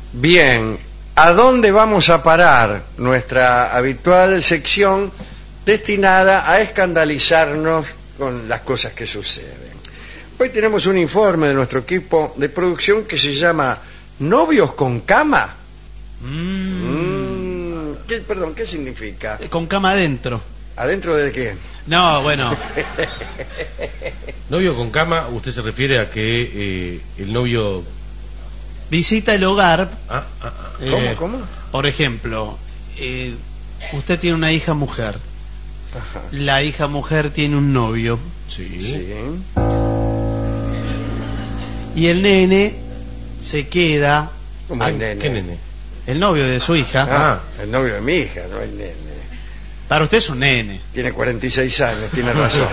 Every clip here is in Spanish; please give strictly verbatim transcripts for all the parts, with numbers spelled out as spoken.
Bien, ¿a dónde vamos a parar? Nuestra habitual sección destinada a escandalizarnos con las cosas que suceden. Hoy tenemos un informe de nuestro equipo de producción que se llama ¿Novios con cama? Mm. Mm, ¿qué, perdón, ¿qué significa? Con cama adentro. ¿Adentro de qué? No, bueno. Novio con cama, usted se refiere a que eh, el novio... Visita el hogar. Ah, ah, ah. ¿Cómo, eh, cómo? Por ejemplo, eh, usted tiene una hija mujer. Ajá. La hija mujer tiene un novio. Sí. Sí. Y el nene se queda. ¿Cómo Ah, el nene? ¿qué nene? El novio de su hija. Ah, el novio de mi hija, no el nene. Para usted es un nene. Tiene cuarenta y seis años, tiene razón.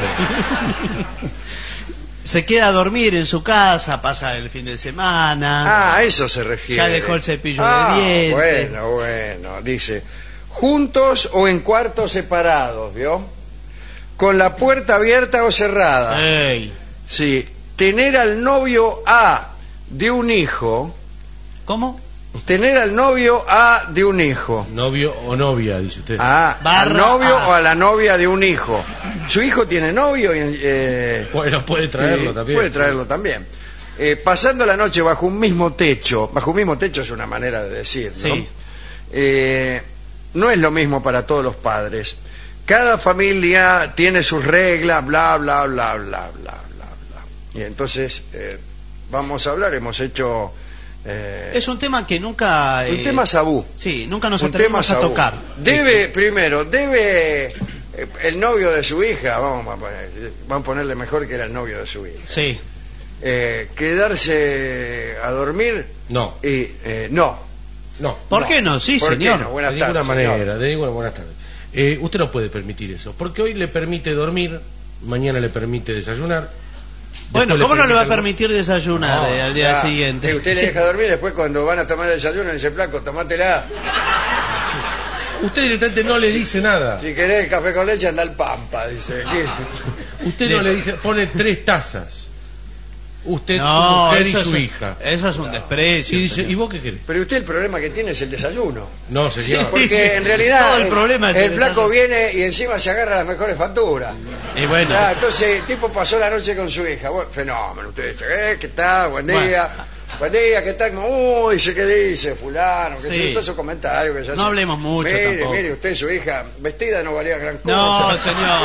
Se queda a dormir en su casa, pasa el fin de semana. Ah, a eso se refiere. Ya dejó el cepillo ah, de dientes. Bueno, bueno, dice, juntos o en cuartos separados, ¿vio? Con la puerta abierta o cerrada. Ey. Sí, tener al novio A de un hijo, ¿Cómo? tener al novio A de un hijo. Novio o novia, dice usted. Ah, Barra al novio A. o a la novia de un hijo. Su hijo tiene novio y... eh, Bueno, puede traerlo Sí, también. Puede traerlo también. Eh, pasando la noche bajo un mismo techo, bajo un mismo techo es una manera de decir, ¿no? Sí. Eh, no es lo mismo para todos los padres. Cada familia tiene sus reglas, bla, bla, bla, bla, bla, bla, bla. Y entonces eh, vamos a hablar, hemos hecho... eh, Es un tema que nunca... un eh, tema tabú. Sí, nunca nos Un tema atrevimos a tabú. tocar. Debe, primero, debe... eh, el novio de su hija, vamos a, poner, vamos a ponerle mejor que era el novio de su hija. Sí. Eh, quedarse a dormir No, y eh, no. no. ¿Por No. qué no? Sí, ¿Por qué señor. no? De Buenas ninguna tardes, manera, señor. de ninguna buenas tardes. Eh, usted no puede permitir eso, porque hoy le permite dormir, mañana le permite desayunar. Bueno, después ¿cómo no le va a permite permitir desayunar No, eh, al día ya, siguiente? que usted le deja dormir, después cuando van a tomar el desayuno dice, flaco, tomátela. algo. Usted directamente no le dice nada. Si querés café con leche, anda al Pampa, dice. ¿Qué? Usted no le dice, pone tres tazas. Usted, No, su mujer y eso su es, hija. Eso es un desprecio. Y dice, señor. ¿y vos qué querés? Pero usted el problema que tiene es el desayuno. No, señor. Porque Sí, en realidad todo el problema es el el flaco desayuno. viene y encima se agarra las mejores facturas. Y bueno, Ah, entonces el tipo pasó la noche con su hija. Bueno, fenómeno. Usted dice, eh, ¿qué tal? Buen día. Bueno. Buen día, ¿qué tal? Uy, dice, ¿qué dice? Fulano, que Sí. sé yo, todos esos comentarios que se No hacen. hablemos mucho Mire, tampoco. mire, usted, su hija, vestida no valía gran cosa. no, señor.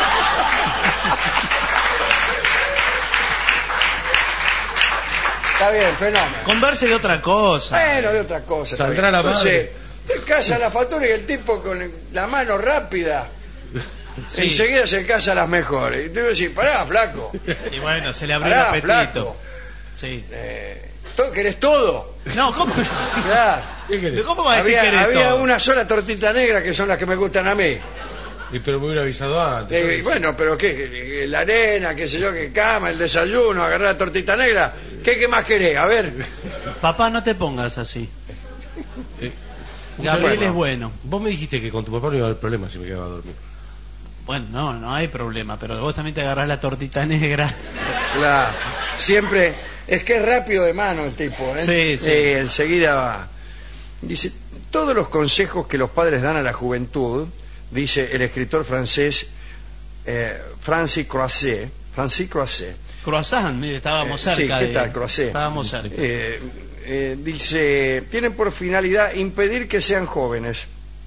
Está bien, fenómeno. Converse de otra cosa. Bueno, de otra cosa. está Saldrá bien. la Entonces, madre. te casa la factura y el tipo con la mano rápida, Sí. enseguida se casa las mejores. Y tú decís, pará, flaco. Y bueno, se le abrió Pará, el flaco. apetito. Sí. Eh, ¿todo- ¿Querés todo? No, ¿cómo? Claro. ¿Qué querés? ¿Cómo va a decir Había, que eres había todo? una sola tortita negra que son las que me gustan a mí. Y pero me hubiera avisado antes. Eh, ¿sabes? bueno, pero ¿qué? La arena, qué sé yo, qué cama, el desayuno, agarrar la tortita negra. ¿Qué, qué más querés? A ver. Papá, no te pongas así. Eh, Gabriel bueno. es bueno. Vos me dijiste que con tu papá no iba a haber problema si me quedaba a dormir. Bueno, no, no hay problema, pero vos también te agarrás la tortita negra. Claro. Siempre. Es que es rápido de mano el tipo, ¿eh? Sí, sí. Eh, enseguida va. Dice, todos los consejos que los padres dan a la juventud, dice el escritor francés eh, Francis Croisset. Francis Croisset. Croissant, mire, estábamos Eh, sí, cerca. ¿qué de- tal, Croisset? Estábamos cerca. Eh, eh, dice, tienen por finalidad impedir que sean jóvenes.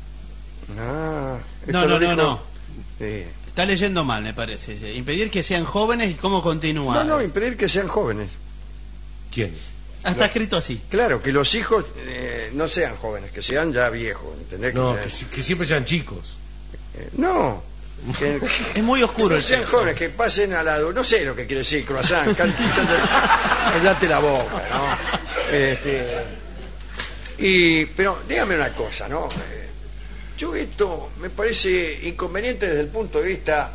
Ah, esto No, lo no, no, dijo- no. Sí. Está leyendo mal, me parece. Sí. Impedir que sean jóvenes y cómo continúa. No, no, impedir que sean jóvenes. ¿Quién? Ah, está escrito así. Claro, que los hijos eh, no sean jóvenes, que sean ya viejos, ¿entendés? No, que, que, que siempre sean chicos. eh, no, que, Es muy oscuro que el sean texto. jóvenes, que pasen al lado, no sé lo que quiere decir, croissant, cal- cállate la boca, ¿no? Este, y, pero dígame una cosa, ¿no? Eh, Yo esto me parece inconveniente desde el punto de vista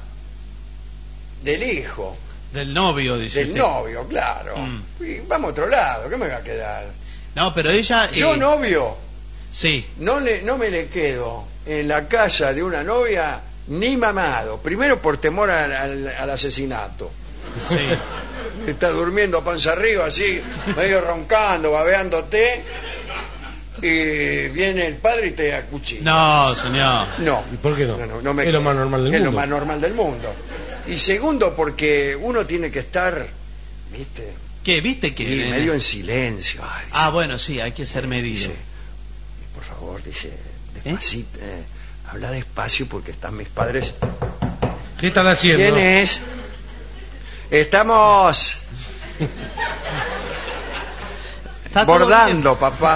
del hijo, Del novio, dice del usted. novio, claro. Mm. Y vamos a otro lado, ¿qué me va a quedar? No, pero ella... Yo eh, novio, Sí. no, le, no me le quedo en la casa de una novia ni mamado. Primero por temor al, al- al asesinato. Sí. Está durmiendo panza arriba así, medio roncando, babeándote. y viene el padre y te acuchilla. No, señor. No. ¿Y por qué no? No, no, no me Es lo creo. más normal del Es mundo. lo más normal del mundo. Y segundo, porque uno tiene que estar, ¿viste? ¿Qué? ¿Viste que? Y medio en silencio. Ay, Ah, dice, bueno, sí, hay que ser medido. dice, por favor, dice, despacito, eh, habla despacio porque están mis padres. ¿Qué están haciendo? ¿Quién es? Estamos Está todo bordando, papá.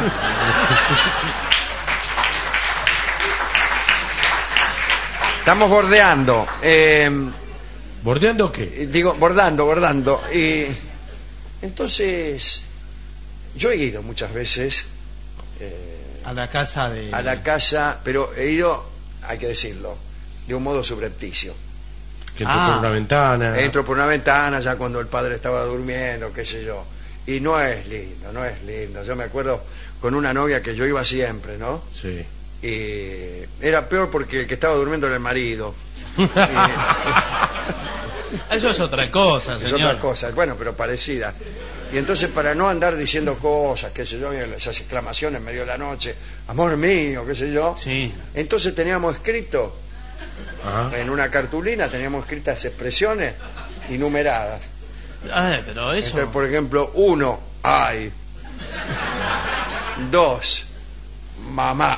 Estamos bordeando. Eh, ¿Bordeando qué? digo, bordando, bordando. Y entonces, yo he ido muchas veces eh, bien. A la casa de... a la casa, pero he ido, hay que decirlo, de un modo subrepticio. Que entró Ah. por una ventana. Entro por una ventana ya cuando el padre estaba durmiendo, qué sé yo. Y no es lindo, no es lindo. Yo me acuerdo con una novia que yo iba siempre, ¿no? Sí. Y era peor porque el que estaba durmiendo era el marido. Eso es otra cosa, Es señor. otra cosa, bueno, pero parecida. Y entonces para no andar diciendo cosas, qué sé yo, esas exclamaciones en medio de la noche, amor mío, qué sé yo, Sí. entonces teníamos escrito Ajá. en una cartulina, teníamos escritas expresiones y numeradas. Ay, pero eso... Entonces, por ejemplo, uno, ay. Dos, mamá.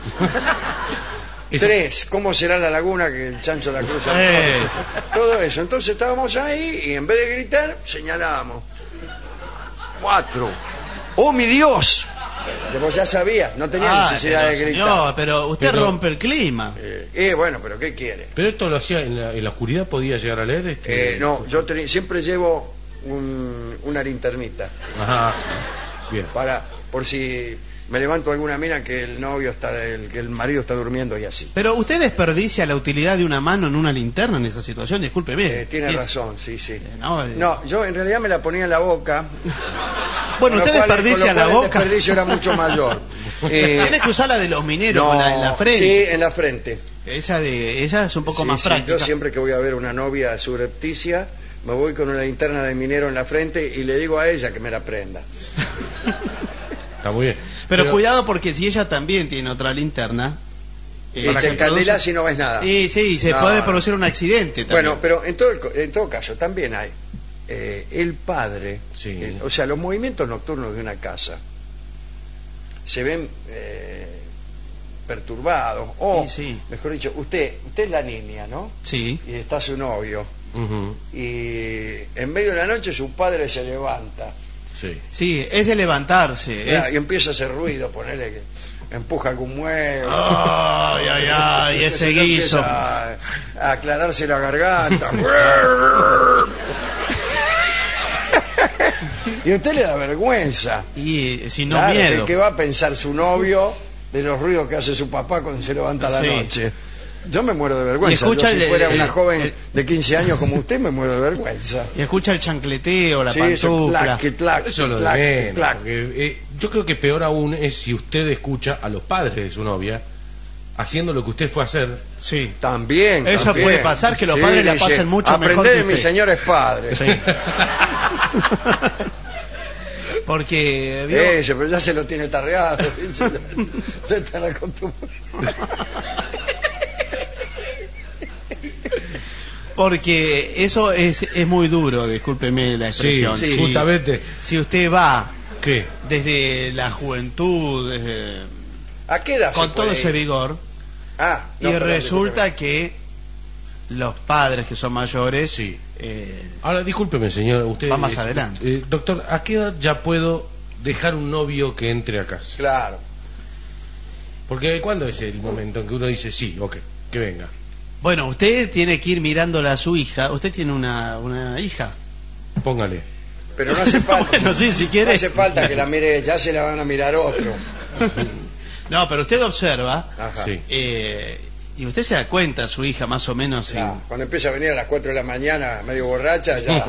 Eso- Tres, ¿cómo será la laguna que el chancho la cruza? Eh. Todo eso. Entonces estábamos ahí y en vez de gritar, señalábamos. Cuatro. ¡Oh, mi Dios! Después ya sabía, no tenía Ay, necesidad pero, de gritar. señor, pero usted Pero- rompe el clima. Eh, eh, bueno, pero ¿qué quiere? Pero esto lo hacía en la, en la oscuridad, podía llegar a leer. Este... Eh, no, yo teni- siempre llevo un- una linternita. Ajá. Bien. Para, por si me levanto alguna mina que el novio está, el, que el marido está durmiendo y así. Pero usted desperdicia la utilidad de una mano en una linterna en esa situación, discúlpeme. Eh, tiene Tien- razón, sí, sí. no, eh. No, yo en realidad me la ponía en la boca. Bueno, con lo usted cual- desperdicia con lo la cual el boca. desperdicio era mucho mayor. Eh, Tienes que usar la de los mineros, no, con la en la frente. Sí, en la frente. Esa de esa es un poco Sí, más sí, práctica. yo siempre que voy a ver una novia subrepticia, me voy con una linterna de minero en la frente y le digo a ella que me la prenda. Está muy bien. Pero, cuidado porque si ella también tiene otra linterna... eh, Y te se encandelas produce- y no ves nada. Sí, sí, se No, puede no. producir un accidente también. Bueno, pero en todo, el co- en todo caso, también hay eh, el padre, Sí. eh, o sea, los movimientos nocturnos de una casa se ven eh, perturbados, o, Sí, sí. mejor dicho, usted, usted es la niña, ¿no? Sí. Y está su novio, Ujú. y en medio de la noche su padre se levanta, Sí. Sí, es de levantarse. ya, es- y empieza a hacer ruido, ponerle que empuja algún mueble. Ay, ay, ay, Entonces ese uno guiso. empieza A, a aclararse la garganta. Y a usted le da vergüenza. Y eh, si no Claro, miedo. ¿de qué va a pensar su novio de los ruidos que hace su papá cuando se levanta a la Sí. noche? Yo me muero de vergüenza. Y escucha Yo, si el- fuera el- una joven el- de quince años como usted, me muero de vergüenza. Y escucha el chancleteo, la Sí, ese pantufla. clac, que clac, Eso es lo de clac, que menos, clac. porque, eh, yo creo que peor aún es si usted escucha a los padres de su novia haciendo lo que usted fue a hacer. Sí. También. Eso también. puede pasar, que los padres la dice, pasen mucho mejor aprender que de mis usted". señores padres. Sí. Porque ¿vio? Ese, pero ya se lo tiene tarreado. Se están acostumbrados. Porque eso es, es muy duro, discúlpeme la Sí, expresión. sí, Si- justamente. Si usted va ¿Qué? desde la juventud, desde- ¿A qué edad se con todo puede ese ir? vigor, Ah, no, y perdón, resulta discúlpeme. que los padres que son mayores, Sí. eh, Ahora, discúlpeme, señor. Usted, Va más eh, adelante. eh, doctor, ¿a qué edad ya puedo dejar un novio que entre a casa? Claro. Porque ¿cuándo es el momento en que uno dice sí, ok, que venga? bueno, usted tiene que ir mirándola a su hija. Usted tiene una, una hija. Póngale. Pero no hace falta. Bueno, sí, si quiere. No hace falta que la mire, ya se la van a mirar otro. No, pero usted observa Ajá. Sí. eh, y usted se da cuenta, su hija más o menos. en- Ya, cuando empieza a venir a las cuatro de la mañana, medio borracha, ya,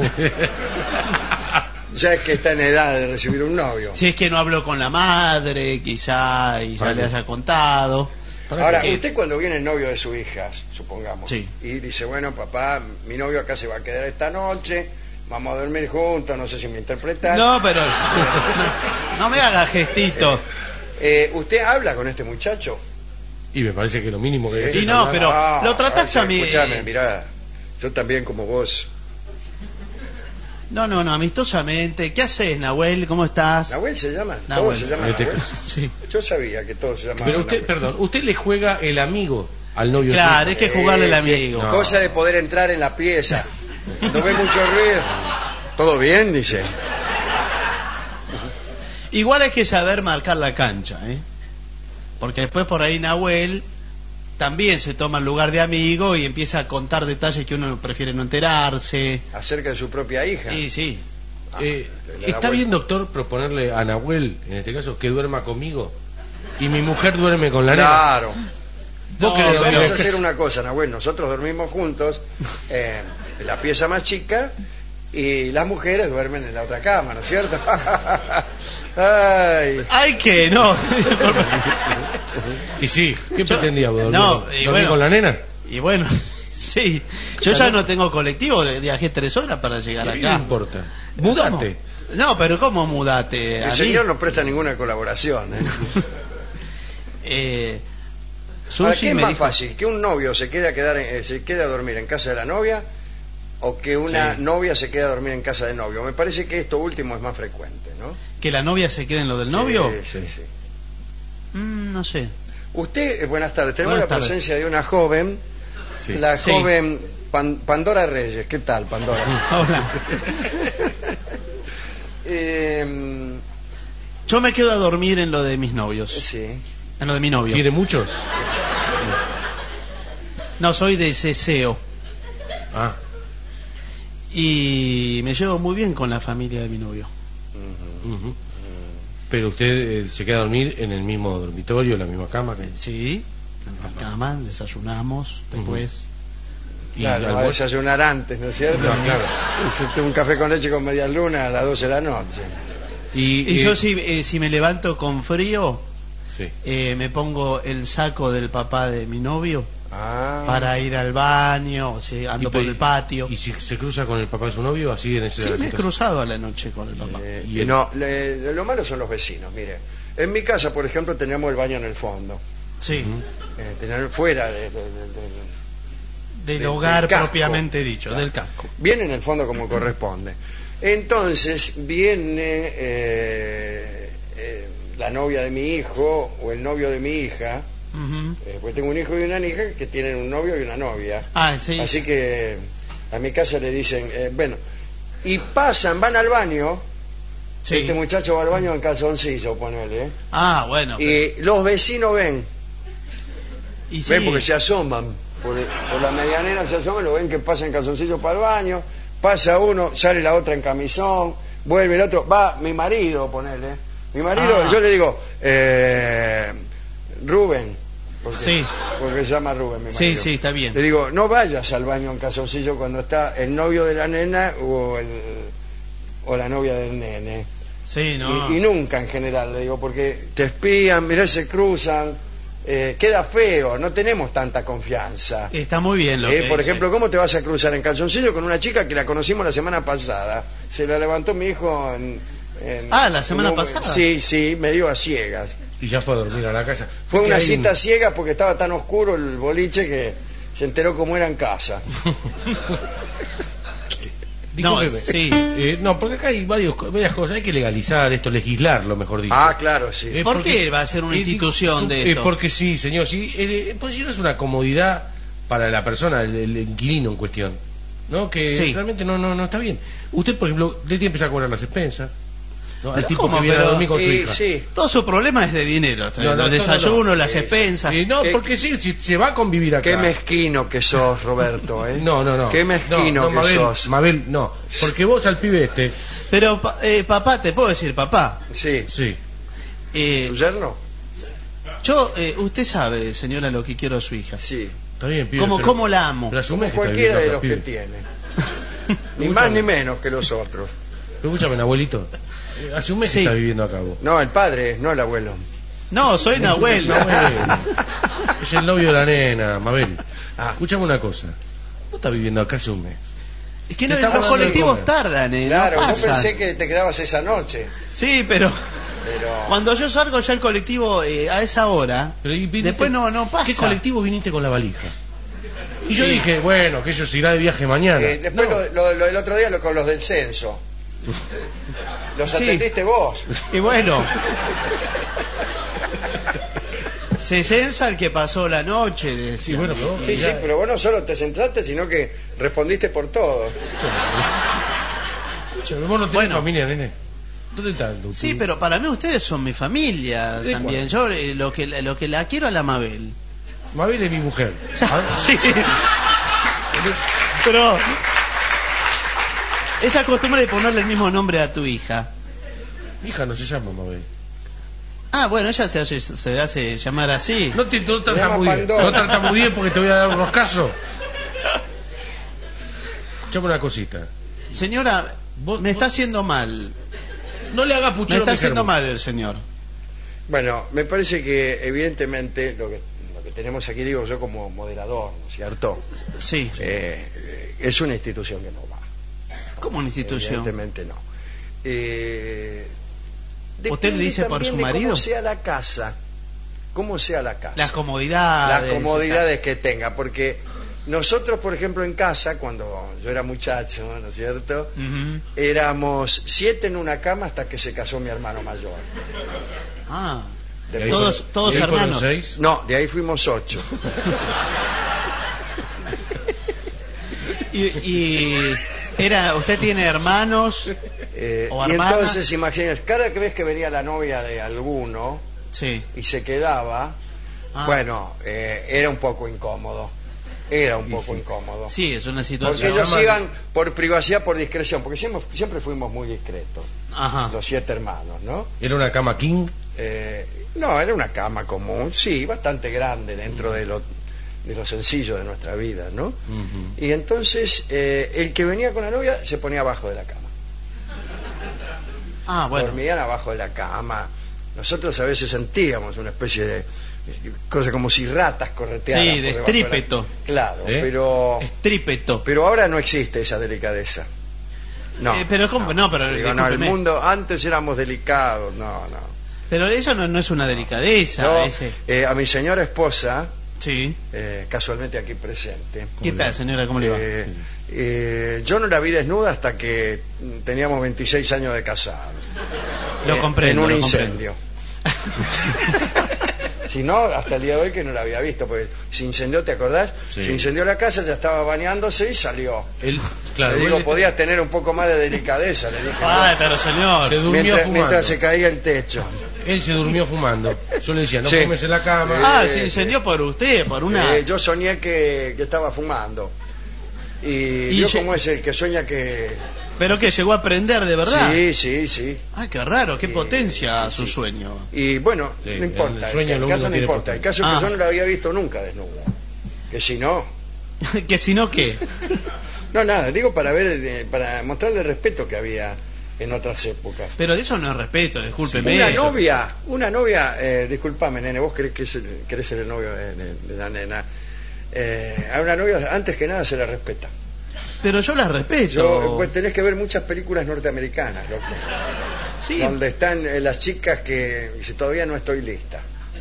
ya es que está en edad de recibir un novio. Si es que no habló con la madre, quizá, y ya Vale. le haya contado. Para Ahora, que- usted cuando viene el novio de su hija, supongamos, Sí. y dice, bueno, papá, mi novio acá se va a quedar esta noche, vamos a dormir juntos, no sé si me interpretan. No, pero no, no me haga gestitos. Eh, ¿Usted habla con este muchacho? Y me parece que lo mínimo que Eh, es Sí, es no, hablar. pero Ah, lo tratás ay, a mí. Escúchame, mirá, yo también como vos. No, no, no, amistosamente. ¿Qué haces, Nahuel? ¿Cómo estás? ¿Nahuel se llama? Nahuel. ¿Todos se llaman Este- Nahuel? Sí. Yo sabía que todos se llamaban Pero usted, Nahuel. perdón, usted le juega el amigo al novio. Claro, suyo. es que jugarle al Eh, amigo. sí, No. Cosa de poder entrar en la pieza. Cuando ve mucho ruido. ¿Todo bien? Dice. Igual hay que saber marcar la cancha, ¿eh? Porque después por ahí Nahuel también se toma el lugar de amigo y empieza a contar detalles que uno prefiere no enterarse. Acerca de su propia hija. Sí, sí. Eh, le da ¿Está vuelta. bien, doctor, proponerle a Nahuel, en este caso, que duerma conmigo? Y mi mujer duerme con la nena. Claro. ¿Vos No, querés dormir Vamos a acá? hacer una cosa, Nahuel. Nosotros dormimos juntos eh, en la pieza más chica y las mujeres duermen en la otra cama, ¿no es cierto? Ay. ¡Ay, que no! Y sí, ¿qué Yo- pretendía? ¿Dormir, no, con- y dormir bueno. con la nena? Y bueno, sí. Yo ya no tengo colectivo, viajé tres horas para llegar ¿Qué le acá. importa? Mudate. ¿Cómo? No, pero ¿cómo mudate? El A mí, señor no presta ninguna colaboración. ¿eh? eh, Ahora, Susi ¿qué es me más dijo- fácil? ¿Que un novio se quede a, quedar en- eh, se quede a dormir en casa de la novia o que una Sí. novia se quede a dormir en casa del novio? Me parece que esto último es más frecuente, ¿no? ¿Que la novia se quede en lo del novio? Sí, sí, sí. Mm, no sé. Usted, eh, buenas tardes, tenemos Buenas la tardes. presencia de una joven, Sí. la Sí. joven Pan- Pandora Reyes. ¿Qué tal, Pandora? Hola. Eh, Yo me quedo a dormir en lo de mis novios. sí. En lo de mi novio. ¿Quiere muchos? No, soy de Ceseo. Ah, Y me llevo muy bien con la familia de mi novio. Ujú. ujú. Pero usted eh, se queda a dormir en el mismo dormitorio, en la misma cama. que- Sí, en la cama, desayunamos después. Y Claro, al va a bol- desayunar antes, ¿no es cierto? No, claro. Hiciste un café con leche con media luna a las doce de la noche. Y, Y eh, yo si, eh, si me levanto con frío, sí. eh, me pongo el saco del papá de mi novio Ah. para ir al baño, o sea, ando Y por pe- el patio. ¿Y si se cruza con el papá de su novio? Así en ese Sí, me he cruzado a la noche con el papá. Eh, Y el- no, le- lo malo son los vecinos, mire. En mi casa, por ejemplo, teníamos el baño en el fondo. Sí, Ujú. Eh, tener fuera de, de- de- de- del del- hogar del casco. propiamente dicho, Claro. del casco. Bien en el fondo como corresponde. Entonces viene eh, eh, la novia de mi hijo o el novio de mi hija, Ujú. eh, pues tengo un hijo y una hija que tienen un novio y una novia. Ah, sí. Así que a mi casa le dicen, eh, bueno, y pasan, van al baño, Sí. este muchacho va al baño en calzoncillo, ponele, ¿eh? Ah, bueno. Y los vecinos ven, pero- y sí. ven porque se asoman, por, el- por la medianera se asoman, lo ven que pasa en calzoncillo para el baño, pasa uno, sale la otra en camisón, vuelve el otro, va mi marido, ponele, mi marido, Ah. yo le digo, eh, Rubén, porque, Sí. porque se llama Rubén, mi Sí, marido. sí, está bien. Le digo, no vayas al baño en calzoncillo cuando está el novio de la nena o, el, o la novia del nene. Sí, no. Y, y nunca en general, le digo, porque te espían, mirá, se cruzan, eh, queda feo, no tenemos tanta confianza. Está muy bien lo Eh, que por dice. ejemplo, ¿cómo te vas a cruzar en calzoncillo con una chica que la conocimos la semana pasada? Se la levantó mi hijo en... en- Ah, ¿la semana en un- pasada? Sí, sí, me dio a ciegas. Y ya fue a dormir a la casa. Fue Que una hay cita un- ciega porque estaba tan oscuro el boliche que se enteró cómo era en casa. Discúlpeme. No, sí. Eh, no, porque acá hay varios, varias cosas. Hay que legalizar esto, legislarlo, mejor dicho. Ah, claro, sí. Eh, ¿Por porque- qué va a ser una eh, institución digo, de eh, esto? porque sí, señor. Sí, eh, pues si no es una comodidad para la persona, el, el inquilino en cuestión, ¿no? Que Sí. realmente no, no, no está bien. Usted, por ejemplo, le tiene que empezar a cobrar las expensas, ¿no? Al Pero tipo ¿cómo? que viene Pero- a dormir con su Y hija. sí, Todo su problema es de dinero. No, no, los no, desayunos, no, no. las Eh, expensas. Eh, no, ¿Qué- porque sí, si se va a convivir acá. qué mezquino que sos, Roberto, ¿eh? No, no, no. Qué mezquino no, no, que Mabel, sos. Mabel, no. Porque vos al pibe este. Pero, pa- eh, papá, te puedo decir, papá. Sí. Sí. eh, ¿Su yerno? yo, eh, usted sabe, señora, lo que quiero a su hija. Sí. Está bien, pibe. ¿Cómo, pero- cómo la amo? Pero asume Como que está cualquiera de viviendo los acá, que pibe. tiene. Ni más ni menos que los otros. Pero escúchame, abuelito. Eh, Hace un mes Sí. que está viviendo acá vos. No, el padre, no el abuelo. No, soy Nahuel. Nahuel. Es el novio de la nena, Mabel. Ah. Escuchame una cosa. Vos estás viviendo acá hace un mes. Es que Te no, estamos los dando de colectivos comer. tardan, ¿eh? Claro, no yo pasan. pensé que te quedabas esa noche. Sí, pero Pero Cuando yo salgo ya el colectivo eh, a esa hora, Pero, ¿y viniste- después no, no pasa. ¿Qué colectivo viniste con la valija? Y yo Sí. dije, bueno, que ellos irá de viaje mañana. eh, después No. lo, lo- lo- el otro día lo, con los del censo. Los Sí. atendiste vos. Y bueno, se censa el que pasó la noche. Sí, decía. bueno, pero Sí, mirá, sí, pero vos no solo te centraste, sino que respondiste por todo. escuchame, vos no tenés Bueno. familia, nene. ¿Dónde está tu- Sí, tu- pero para mí ustedes son mi familia ¿De también. Yo eh, lo que lo que la quiero a la Mabel. Mabel es mi mujer. Ah, Sí. Pero esa costumbre de ponerle el mismo nombre a tu hija. Mi hija no se llama Mabel. Ah, bueno, ella se hace, se hace llamar así. No te no llama tartamudees. Pandora. No tartamudees porque te voy a dar unos casos. Escuchame una cosita. Señora, Vos- me vos- está haciendo mal. No le hagas Me puchero está a mi haciendo germo. mal el señor. Bueno, me parece que evidentemente lo que, lo que tenemos aquí, digo yo como moderador, ¿no es cierto? Sí. Eh, es una institución que no va. ¿Cómo una institución? Evidentemente no. Eh, ¿Usted le depende dice por también su de marido? Cómo sea la casa. Cómo sea la casa. Las comodidades. Las comodidades que tenga. Porque nosotros, por ejemplo, en casa, cuando yo era muchacho, ¿no es cierto? Ujú. Éramos siete en una cama hasta que se casó mi hermano mayor. Ah. Y ahí Todos- fueron- todos y ahí fueron hermanos. seis. No, de ahí fuimos ocho. Y, y era, usted tiene hermanos. Eh, ¿O y hermana? entonces, imagínense, cada vez que venía la novia de alguno Sí. y se quedaba, Ah. bueno, eh, era un poco incómodo. Era un Sí, poco sí. incómodo. Sí, es una Porque situación. ellos Además- iban por privacidad, por discreción, porque siempre, siempre fuimos muy discretos, Ajá. los siete hermanos, ¿no? Era una cama king. Eh, no, era una cama común, sí, bastante grande dentro de lo, de lo sencillo de nuestra vida, ¿no? Ujú. Y entonces eh, el que venía con la novia se ponía abajo de la cama. Ah, bueno. Dormían abajo de la cama. Nosotros a veces sentíamos una especie de cosa como si ratas corretearan. Sí, por de debajo la- estrípeto. Claro, ¿Eh? pero Estrípeto. pero ahora no existe esa delicadeza. No. Eh, pero ¿cómo? No, pero Digo, no, el discúlpeme. mundo antes éramos delicados, no, no. Pero eso no, no es una delicadeza. Yo, ese. eh, a mi señora esposa, Sí. eh, casualmente aquí presente, ¿Qué tal, señora? ¿Cómo le va? eh, eh, yo no la vi desnuda hasta que mm, teníamos veintiséis años de casado. Lo Eh, comprendo. En un lo comprendo. incendio. Si no, hasta el día de hoy que no la había visto, porque se incendió, ¿te acordás? Sí. Se incendió la casa, ya estaba bañándose y salió. Él, claro, le digo, él podías tener un poco más de delicadeza, le dije. Ay, yo, pero señor. se durmió mientras, fumando. mientras se caía el techo. Él se durmió fumando. Yo le decía, no Sí. fumes en la cama. Ah, Eh, se incendió por usted, por una. Eh, yo soñé que, que estaba fumando. Y, Y vio lle- cómo es el que sueña que... Pero que llegó a prender de verdad. Sí, sí, sí. Ay, qué raro, qué Sí, potencia sí, su sí. sueño. Y bueno, Sí, no importa. el sueño el lo caso único no tiene importa. El potencia. caso es que Ah. yo no la había visto nunca desnuda. Que si no... Que si no, ¿qué? No, nada, digo para ver, eh, para mostrarle el respeto que había en otras épocas. Pero de eso no es respeto, discúlpeme. Una eso. novia, una novia, eh, disculpame, nene, vos crees que es el- querés ser el novio de, de- de la nena. Eh, a una novia, antes que nada, se la respeta. Pero yo las respeto. Yo, pues tenés que ver muchas películas norteamericanas, loco, Sí, donde están eh, las chicas que dice, todavía no estoy lista.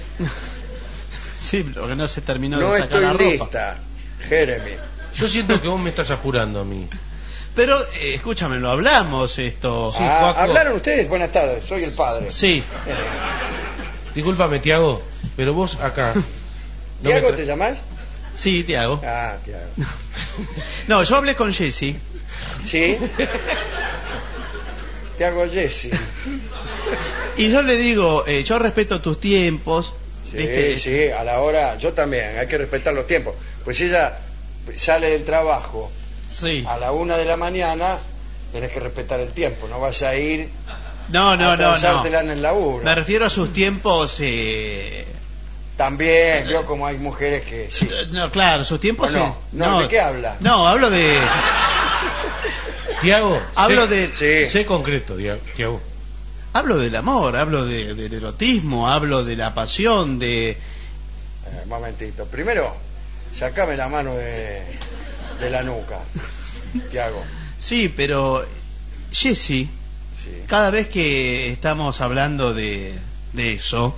sí, porque no se terminó No de sacar estoy la ropa. lista, Jeremy. Yo siento que vos me estás apurando a mí. Pero, eh, escúchame, lo hablamos esto. Sí, Ah, Joaco. ¿hablaron ustedes? Buenas tardes, soy el padre. Sí. Discúlpame, Tiago, pero vos acá. no me ¿Tiago tra- te llamás? Sí, te hago. Ah, Tiago. No, yo hablé con Jessy. ¿Sí? Tiago Jesse. Y yo le digo, eh, yo respeto tus tiempos. Sí, ¿viste? sí, a la hora, yo también, hay que respetar los tiempos. Pues si ella sale del trabajo Sí. a la una de la mañana, tenés que respetar el tiempo, no vas a ir No, no, a no, no. transártela en el laburo. Me refiero a sus tiempos. Eh... También, veo como hay mujeres que sí. No, claro, sus tiempos. ¿O no? eh, No, ¿de qué habla? No, hablo de. Tiago, Hablo sé, de. Sí. sé concreto, Dia- Tiago. Hablo del amor, hablo de, del erotismo, hablo de la pasión, de. Eh, un momentito. Primero, sacame la mano de, de la nuca, Tiago. Sí, pero. Jessy, Sí. Cada vez que estamos hablando de, de eso,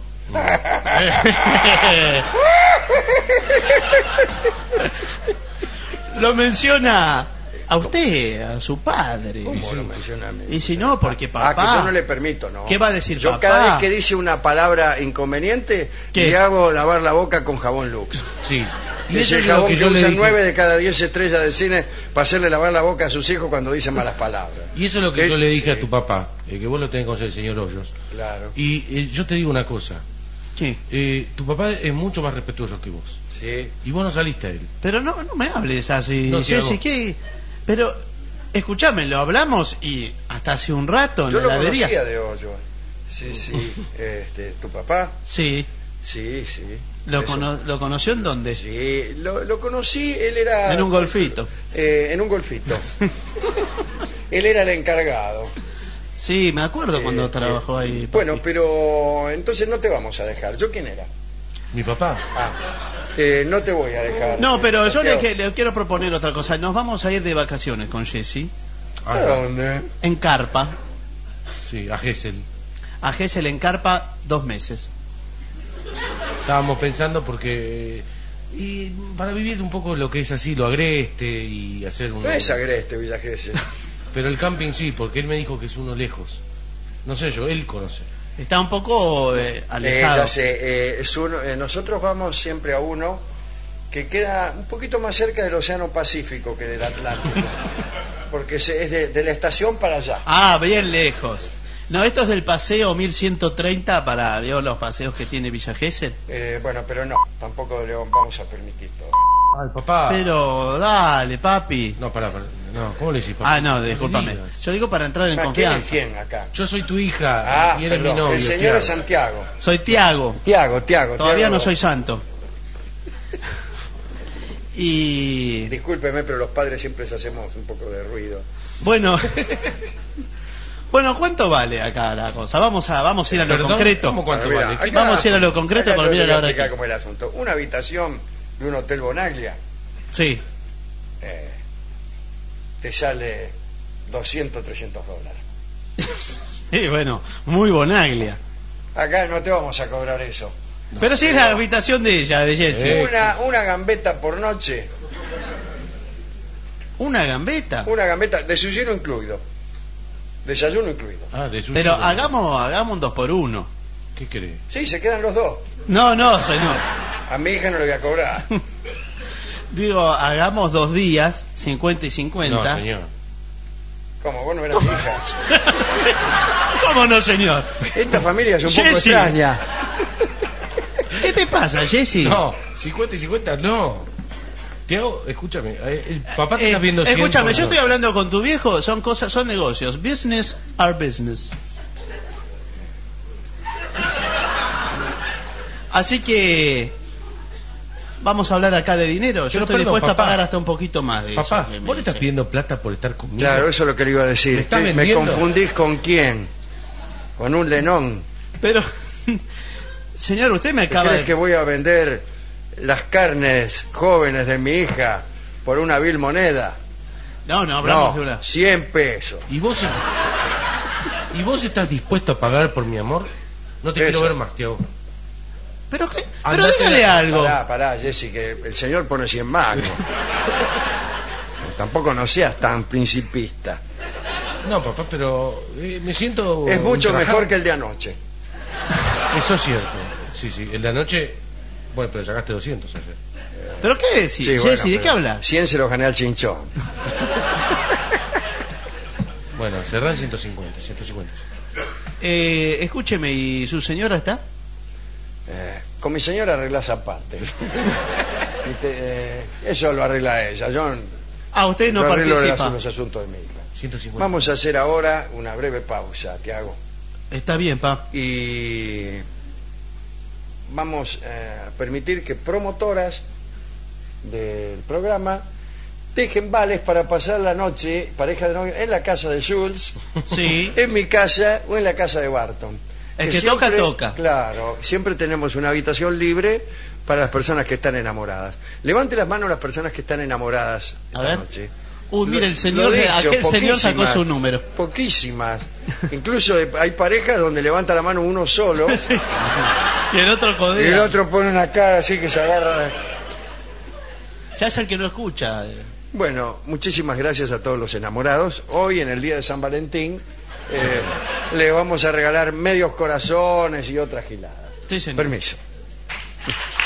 lo menciona a usted, a su padre. ¿Cómo lo menciona a mí? Y si no, porque papá... Ah, que yo no le permito, ¿no? ¿Qué va a decir yo papá? Cada vez que dice una palabra inconveniente, ¿Qué? le hago lavar la boca con jabón Lux. Sí. Y Es eso el es lo jabón que que, yo le usan dije. nueve de cada diez estrellas de cine para hacerle lavar la boca a sus hijos cuando dicen malas palabras. Y eso es lo que Eh, yo le dije sí. a tu papá, eh, que vos lo tenés con el señor Hoyos. Claro. Y eh, yo te digo una cosa, ¿Qué? eh, tu papá es mucho más respetuoso que vos. Sí. Y vos no saliste a él. Pero no, no me hables así, No, Jessy, Tiago. ¿qué? Pero, escúchame, lo hablamos y hasta hace un rato en Yo la lo heladería. conocía de hoyo. Sí, sí. Este, ¿tu papá? Sí, Sí, sí. ¿lo, Eso. cono- ¿lo conoció en dónde? Sí, lo, lo conocí, él era... En un golfito. Eh, en un golfito. Él era el encargado. Sí, me acuerdo cuando Eh, trabajó eh, ahí. papi. Bueno, pero entonces no te vamos a dejar. ¿Yo quién era? Mi papá. Ah, eh, no te voy a dejar. No, eh, pero yo le, Santiago. que- le quiero proponer otra cosa. Nos vamos a ir de vacaciones con Jessy, ¿A dónde? en carpa. Sí, a Gessel. A Gesell en carpa dos meses. Estábamos pensando porque... eh, Y para vivir un poco lo que es así, lo agreste y hacer un... No es Agreste, Villa Gesell. Pero el camping sí, porque él me dijo que es uno lejos. No sé yo, él conoce. Está un poco eh, Eh, alejado. ya sé, eh, es uno- eh, nosotros vamos siempre a uno que queda un poquito más cerca del Océano Pacífico que del Atlántico. Porque se- es de, de la estación para allá. Ah, bien lejos. No, esto es del paseo mil ciento treinta para veo los paseos que tiene Villa Gesell. Eh, bueno, pero no, tampoco le vamos a permitir todo. Ay, papá. Pero dale, papi. No, pará, pará. No, ¿cómo le decís, papá? Ah, no, le discúlpame. digas. Yo digo para entrar en Ah, ¿quién es confianza. quién acá? Yo soy tu hija Ah, y eres mi perdón, novio. el señor Tiago. es Santiago. Soy Tiago. Tiago, Tiago. Todavía Tiago. no soy santo. Y Discúlpeme, pero los padres siempre hacemos un poco de ruido. bueno, bueno, ¿cuánto vale acá la cosa? Vamos a vamos a ir a lo Perdón, concreto. ¿cómo cuánto Bueno, vale? mira, acá- Vamos a ir a lo concreto acá para te mirar voy a la hora explicar aquí. cómo es el asunto. Una habitación de un hotel Bonaglia Sí. eh, te sale doscientos, trescientos dólares. Sí, bueno, muy bonaglia. Acá no te vamos a cobrar eso. Pero si es la habitación de ella, de Jessy. Eh. Una, una gambeta por noche, Una gambeta. una gambeta, desayuno incluido. Desayuno incluido. Ah, de sushi. Pero hagamos hagamos un dos por uno. ¿Qué querés? Sí, se quedan los dos. No, no, señor. A mi hija no le voy a cobrar. Digo, hagamos dos días, cincuenta y cincuenta. No, señor. ¿Cómo? ¿Vos no eras mi hija? ¿Cómo no, señor? Esta familia es un poco Jessy. extraña. ¿Qué te pasa, Jessy? No, cincuenta y cincuenta no. Tiago, escúchame. eh, El papá te Eh, está viendo cien escúchame, por yo estoy dos. hablando con tu viejo, son cosas, son negocios. Business are business. Así que vamos a hablar acá de dinero. Yo Pero estoy perdón, dispuesto papá. a pagar hasta un poquito más de Papá, eso. que me ¿vos le estás dice. pidiendo plata por estar conmigo? Claro, eso es lo que le iba a decir. ¿Me está ¿Me vendiendo? confundís con quién? ¿Con un Lenón? Pero, señor, usted me ¿Qué acaba crees de... que voy a vender las carnes jóvenes de mi hija por una vil moneda? No, no, hablamos No, de una... cien pesos. ¿Y vos, ¿Y vos estás dispuesto a pagar por mi amor? No te Eso. quiero ver más, Tiago. Pero, qué- pero Andate dígale de- algo. Pará, pará, Jessy, que el señor pone cien mangos. Tampoco no seas tan principista. No, papá, pero eh, me siento... Es mucho ultrajado. mejor que el de anoche. Eso es cierto. Sí, sí. El de anoche... Bueno, pero sacaste doscientos ayer. ¿Pero qué decís, Sí, Jessy? bueno, ¿De qué pero hablas? cien se los gané al chinchón. Bueno, cerrá en ciento cincuenta, ciento cincuenta. Eh, escúcheme, ¿y su señora está? Eh, con mi señora arreglás aparte. Y te- eh, eso lo arregla ella. Yo Ah, usted no yo arreglo participa. los, los asuntos de mi hija. ciento cincuenta. Vamos a hacer ahora una breve pausa, Tiago. Está bien, pa. Y vamos eh, a permitir que promotoras del programa dejen vales para pasar la noche, pareja de novio, en la casa de Jules, Sí. en mi casa o en la casa de Barton. El que toca, toca. Claro, siempre tenemos una habitación libre para las personas que están enamoradas. Levante las manos las personas que están enamoradas A esta ver. noche. Uy, mire, el Lo- señor, lo dicho, aquel señor sacó poquísimas, su número. Poquísimas. Incluso hay parejas donde levanta la mano uno solo Sí. Y el otro y el codea. otro pone una cara así que se agarra. Se hace el que no escucha. Bueno, muchísimas gracias a todos los enamorados. Hoy, en el día de San Valentín, eh, le vamos a regalar medios corazones y otras giladas. Sí, señor. Permiso.